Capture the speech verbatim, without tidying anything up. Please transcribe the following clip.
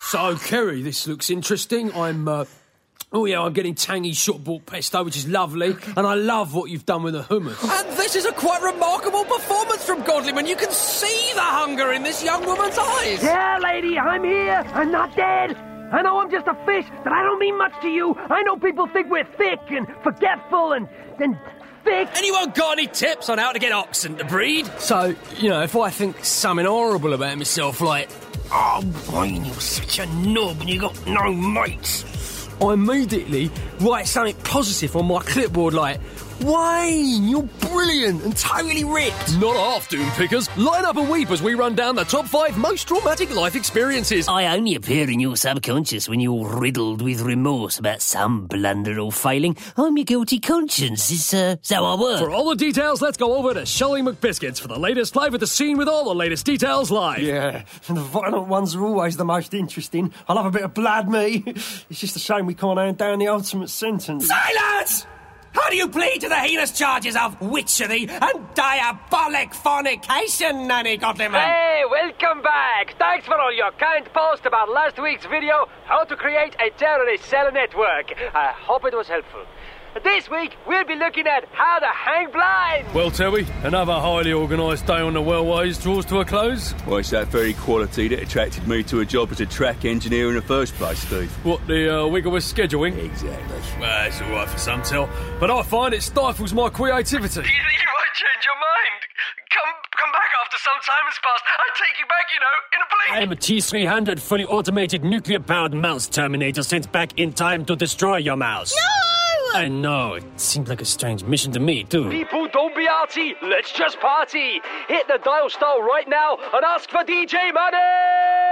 So, Kerry, this looks interesting. I'm, uh... Oh, yeah, I'm getting tangy short-bought pesto, which is lovely, and I love what you've done with the hummus. And this is a quite remarkable performance from Godliman. You can see the hunger in this young woman's eyes. Yeah, lady, I'm here. I'm not dead. I know I'm just a fish, that I don't mean much to you. I know people think we're thick and forgetful and... and thick. Anyone got any tips on how to get oxen to breed? So, you know, if I think something horrible about myself, like, oh, Wayne, you're such a knob and you got no mates, I immediately write something positive on my clipboard like, Wayne, you're brilliant and totally ripped. Not half, Doom Pickers. Line up and weep as we run down the top five most traumatic life experiences. I only appear in your subconscious when you're riddled with remorse about some blunder or failing. I'm your guilty conscience. It's, uh, it's how I work. For all the details, let's go over to Shelley McBiscuits for the latest Live at the Scene with all the latest details live. Yeah, and the violent ones are always the most interesting. I love a bit of blood, me. It's just a shame we can't hand down the ultimate sentence. Silence! How do you plead to the heinous charges of witchery and diabolic fornication, Nanny Godliman? Hey, welcome back. Thanks for all your kind posts about last week's video, How to Create a Terrorist Cell Network. I hope it was helpful. This week, we'll be looking at how to hang blind. Well, Terry, another highly organised day on the wellways draws to a close. Well, it's that very quality that attracted me to a job as a track engineer in the first place, Steve. What, the uh, Wigglesworth scheduling? Exactly. Well, it's all right for some tell, but I find it stifles my creativity. You, you might change your mind. Come come back after some time has passed. I'll take you back, you know, in a blink. I am a T three hundred fully automated nuclear-powered mouse terminator sent back in time to destroy your mouse. No! I know, it seemed like a strange mission to me, too. People, don't be arty. Let's just party. Hit the dial star right now and ask for D J Money!